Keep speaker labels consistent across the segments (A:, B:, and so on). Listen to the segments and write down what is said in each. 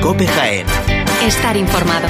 A: COPE Jaén.
B: Estar informado.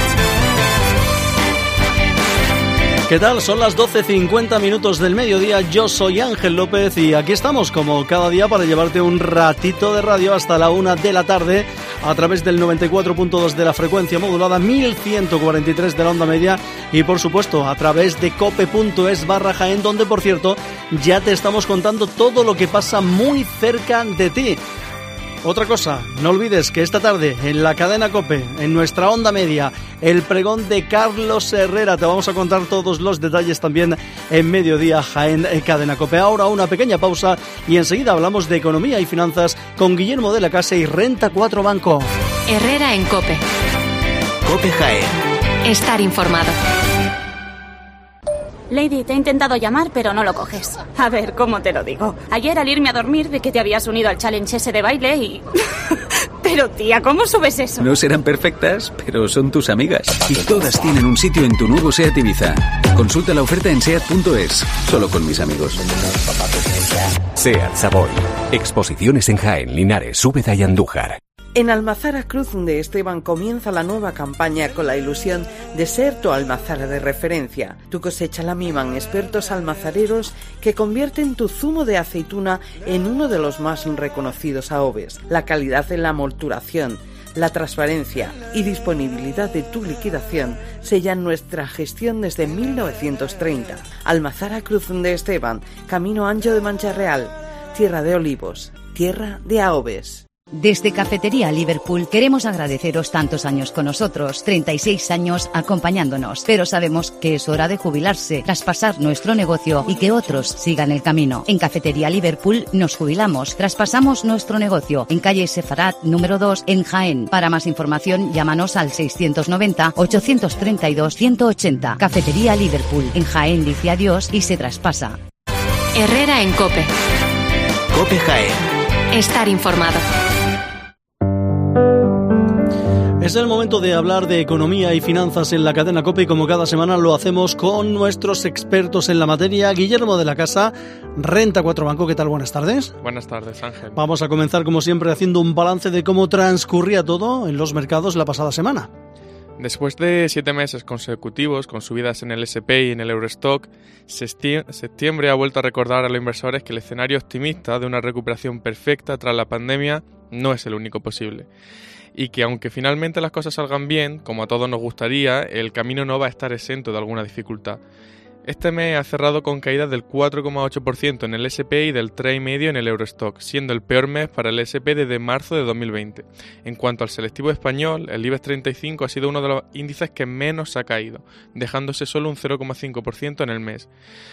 C: ¿Qué tal? Son las 12:50 del mediodía. Yo soy Ángel López y aquí estamos como cada día para llevarte un ratito de radio hasta la 1 de la tarde a través del 94.2 de la frecuencia modulada, 1143 de la onda media y por supuesto a través de cope.es/Jaén, donde por cierto ya te estamos contando todo lo que pasa muy cerca de ti. Otra cosa, no olvides que esta tarde en la cadena COPE, en nuestra onda media, el pregón de Carlos Herrera. Te vamos a contar todos los detalles también en Mediodía Jaén, cadena COPE. Ahora una pequeña pausa y enseguida hablamos de economía y finanzas con Guillermo de la Casa y Renta 4 Banco.
B: Herrera en COPE.
A: COPE Jaén.
B: Estar informado.
D: Lady, te he intentado llamar, pero no lo coges. A ver, ¿cómo te lo digo? Ayer al irme a dormir vi que te habías unido al challenge ese de baile y... Pero tía, ¿cómo subes eso?
E: No serán perfectas, pero son tus amigas. Y todas tienen un sitio en tu nuevo SEAT Ibiza. Consulta la oferta en SEAT.es. Solo con mis amigos.
F: SEAT Savoy. Exposiciones en Jaén, Linares, Úbeda y Andújar.
G: En Almazara Cruz de Esteban comienza la nueva campaña con la ilusión de ser tu almazara de referencia. Tu cosecha la miman expertos almazareros que convierten tu zumo de aceituna en uno de los más reconocidos AOVES. La calidad de la molturación, la transparencia y disponibilidad de tu liquidación sellan nuestra gestión desde 1930. Almazara Cruz de Esteban, Camino Ancho de Mancha Real, tierra de olivos, tierra de AOVES.
H: Desde Cafetería Liverpool queremos agradeceros tantos años con nosotros, 36 años acompañándonos, pero sabemos que es hora de jubilarse, traspasar nuestro negocio y que otros sigan el camino. En Cafetería Liverpool nos jubilamos, traspasamos nuestro negocio en calle Sefarat número 2 en Jaén. Para más información llámanos al 690-832-180. Cafetería Liverpool en Jaén dice adiós y se traspasa.
B: Herrera en COPE.
A: COPE Jaén.
B: Estar informado.
C: Es el momento de hablar de economía y finanzas en la cadena COPE y como cada semana lo hacemos con nuestros expertos en la materia. Guillermo de la Casa, Renta 4 Banco, ¿qué tal? Buenas tardes.
I: Buenas tardes, Ángel.
C: Vamos a comenzar como siempre haciendo un balance de cómo transcurría todo en los mercados la pasada semana.
I: Después de 7 meses consecutivos con subidas en el S&P y en el Eurostock, septiembre ha vuelto a recordar a los inversores que el escenario optimista de una recuperación perfecta tras la pandemia no es el único posible. Y que aunque finalmente las cosas salgan bien, como a todos nos gustaría, el camino no va a estar exento de alguna dificultad. Este mes ha cerrado con caídas del 4,8% en el S&P y del 3,5% en el Eurostock, siendo el peor mes para el S&P desde marzo de 2020. En cuanto al selectivo español, el IBEX 35 ha sido uno de los índices que menos ha caído, dejándose solo un 0,5% en el mes.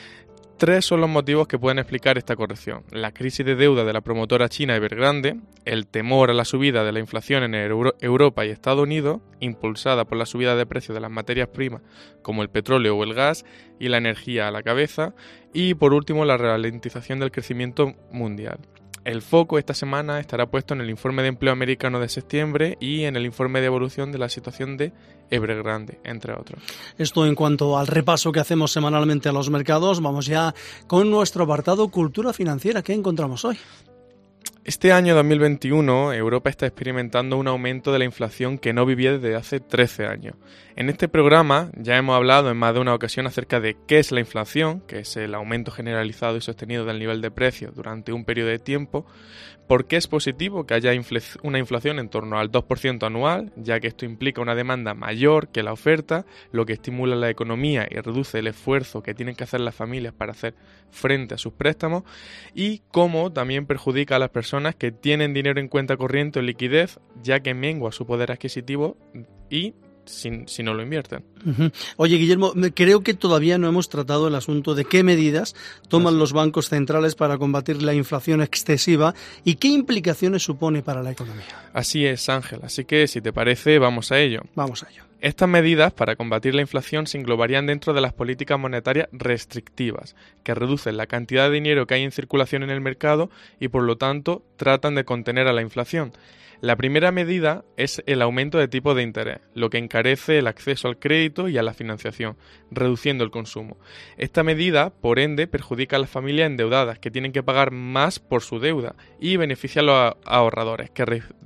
I: 3 son los motivos que pueden explicar esta corrección: la crisis de deuda de la promotora china Evergrande, el temor a la subida de la inflación en Europa y Estados Unidos, impulsada por la subida de precios de las materias primas como el petróleo o el gas y la energía a la cabeza, y por último la ralentización del crecimiento mundial. El foco esta semana estará puesto en el informe de empleo americano de septiembre y en el informe de evolución de la situación de Evergrande, entre otros.
C: Esto en cuanto al repaso que hacemos semanalmente a los mercados. Vamos ya con nuestro apartado Cultura Financiera. ¿Qué encontramos hoy?
I: Este año 2021, Europa está experimentando un aumento de la inflación que no vivía desde hace 13 años. En este programa ya hemos hablado en más de una ocasión acerca de qué es la inflación, que es el aumento generalizado y sostenido del nivel de precios durante un periodo de tiempo, por qué es positivo que haya una inflación en torno al 2% anual, ya que esto implica una demanda mayor que la oferta, lo que estimula la economía y reduce el esfuerzo que tienen que hacer las familias para hacer frente a sus préstamos, y cómo también perjudica a las personas que tienen dinero en cuenta corriente o liquidez, ya que mengua su poder adquisitivo y si no lo invierten.
C: Uh-huh. Oye, Guillermo, creo que todavía no hemos tratado el asunto de qué medidas toman los bancos centrales para combatir la inflación excesiva y qué implicaciones supone para la economía.
I: Así es, Ángel. Así que, si te parece, vamos a ello.
C: Vamos a ello.
I: Estas medidas para combatir la inflación se englobarían dentro de las políticas monetarias restrictivas, que reducen la cantidad de dinero que hay en circulación en el mercado y, por lo tanto, tratan de contener a la inflación. La primera medida es el aumento de tipo de interés, lo que encarece el acceso al crédito y a la financiación, reduciendo el consumo. Esta medida, por ende, perjudica a las familias endeudadas, que tienen que pagar más por su deuda, y beneficia a los ahorradores, que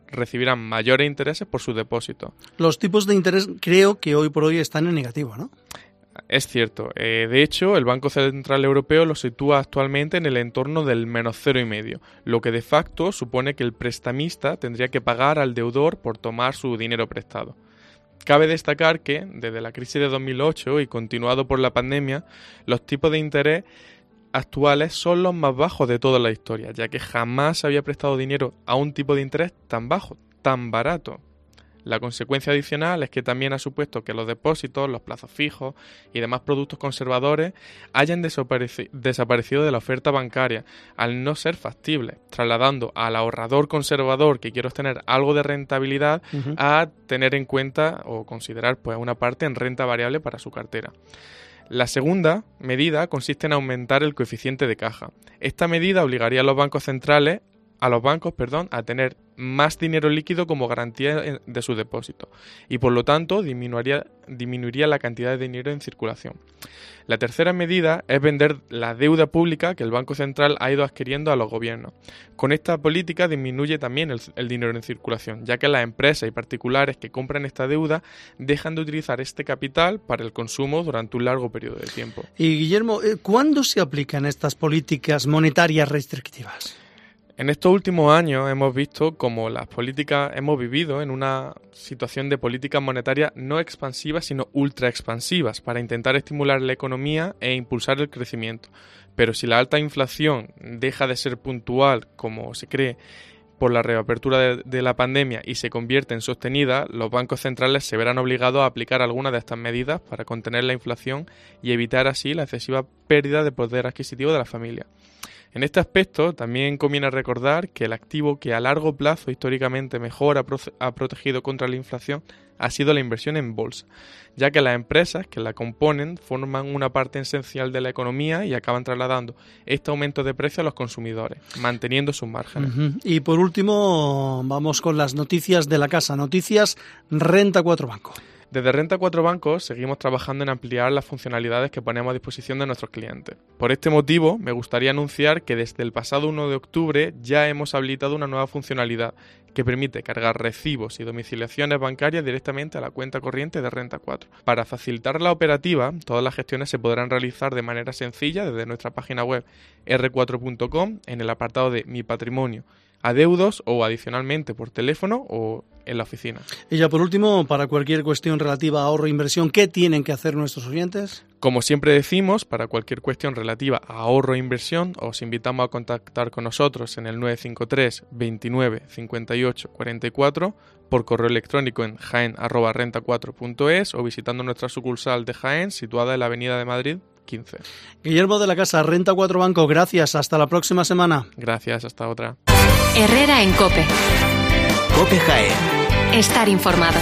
I: recibirán mayores intereses por sus depósitos.
C: Los tipos de interés creo que hoy por hoy están en negativo, ¿no?
I: Es cierto. De hecho, el Banco Central Europeo lo sitúa actualmente en el entorno del menos 0,5, lo que de facto supone que el prestamista tendría que pagar al deudor por tomar su dinero prestado. Cabe destacar que, desde la crisis de 2008 y continuado por la pandemia, los tipos de interés actuales son los más bajos de toda la historia, ya que jamás se había prestado dinero a un tipo de interés tan bajo, tan barato. La consecuencia adicional es que también ha supuesto que los depósitos, los plazos fijos y demás productos conservadores hayan desaparecido de la oferta bancaria al no ser factibles, trasladando al ahorrador conservador que quiere obtener algo de rentabilidad a tener en cuenta o considerar pues una parte en renta variable para su cartera. La segunda medida consiste en aumentar el coeficiente de caja. Esta medida obligaría a los bancos a tener más dinero líquido como garantía de su depósito y por lo tanto disminuiría la cantidad de dinero en circulación. La tercera medida es vender la deuda pública que el Banco Central ha ido adquiriendo a los gobiernos. Con esta política disminuye también el dinero en circulación, ya que las empresas y particulares que compran esta deuda dejan de utilizar este capital para el consumo durante un largo periodo de tiempo.
C: Y Guillermo, ¿cuándo se aplican estas políticas monetarias restrictivas?
I: En estos últimos años hemos visto cómo hemos vivido en una situación de políticas monetarias no expansivas sino ultra expansivas para intentar estimular la economía e impulsar el crecimiento. Pero si la alta inflación deja de ser puntual, como se cree, por la reapertura de la pandemia y se convierte en sostenida, los bancos centrales se verán obligados a aplicar algunas de estas medidas para contener la inflación y evitar así la excesiva pérdida de poder adquisitivo de las familias. En este aspecto, también conviene recordar que el activo que a largo plazo históricamente mejor ha protegido contra la inflación ha sido la inversión en bolsa, ya que las empresas que la componen forman una parte esencial de la economía y acaban trasladando este aumento de precio a los consumidores, manteniendo sus márgenes.
C: Y por último, vamos con las noticias de la casa, noticias Renta 4 Banco.
I: Desde Renta 4 Banco seguimos trabajando en ampliar las funcionalidades que ponemos a disposición de nuestros clientes. Por este motivo, me gustaría anunciar que desde el pasado 1 de octubre ya hemos habilitado una nueva funcionalidad que permite cargar recibos y domiciliaciones bancarias directamente a la cuenta corriente de Renta 4. Para facilitar la operativa, todas las gestiones se podrán realizar de manera sencilla desde nuestra página web r4.com en el apartado de Mi Patrimonio, adeudos o adicionalmente por teléfono o en la oficina.
C: Y ya por último, para cualquier cuestión relativa a ahorro e inversión, ¿qué tienen que hacer nuestros oyentes?
I: Como siempre decimos, para cualquier cuestión relativa a ahorro e inversión, os invitamos a contactar con nosotros en el 953 29 58 44, por correo electrónico en jaen@renta4.es o visitando nuestra sucursal de Jaén, situada en la Avenida de Madrid 15.
C: Guillermo de la Casa, Renta 4 Banco, gracias. Hasta la próxima semana.
I: Gracias, hasta otra.
B: Herrera en COPE.
A: COPE Jaén.
B: Estar informado.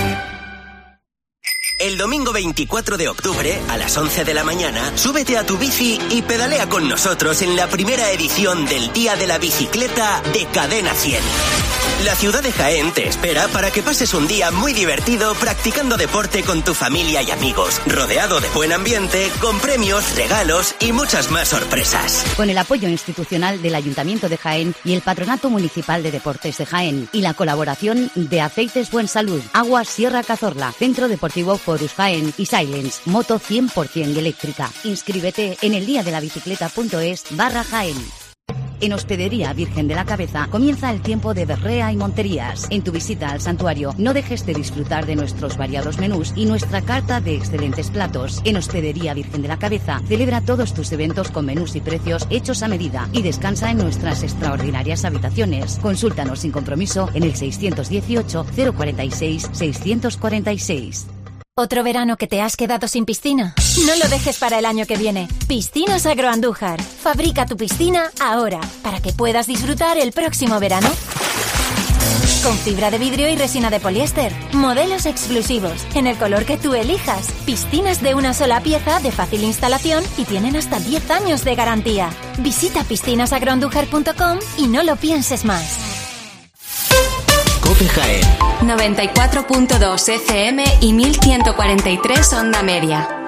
A: El domingo 24 de octubre, a las 11 de la mañana, súbete a tu bici y pedalea con nosotros en la primera edición del Día de la Bicicleta de Cadena 100. La ciudad de Jaén te espera para que pases un día muy divertido practicando deporte con tu familia y amigos, rodeado de buen ambiente, con premios, regalos y muchas más sorpresas.
H: Con el apoyo institucional del Ayuntamiento de Jaén y el Patronato Municipal de Deportes de Jaén y la colaboración de Aceites Buen Salud, Agua Sierra Cazorla, Centro Deportivo Forus Jaén y Silence, moto 100% eléctrica. Inscríbete en eldiadelabicicleta.es/Jaén. En Hospedería Virgen de la Cabeza comienza el tiempo de berrea y monterías. En tu visita al santuario no dejes de disfrutar de nuestros variados menús y nuestra carta de excelentes platos. En Hospedería Virgen de la Cabeza celebra todos tus eventos con menús y precios hechos a medida y descansa en nuestras extraordinarias habitaciones. Consúltanos sin compromiso en el 618 046 646.
J: ¿Otro verano que te has quedado sin piscina? No lo dejes para el año que viene. Piscinas Agroandújar. Fabrica tu piscina ahora, para que puedas disfrutar el próximo verano. Con fibra de vidrio y resina de poliéster. Modelos exclusivos, en el color que tú elijas. Piscinas de una sola pieza, de fácil instalación y tienen hasta 10 años de garantía. Visita piscinasagroandújar.com y no lo pienses más.
A: COPE Jaén.
B: 94.2 FM y 1143 onda media.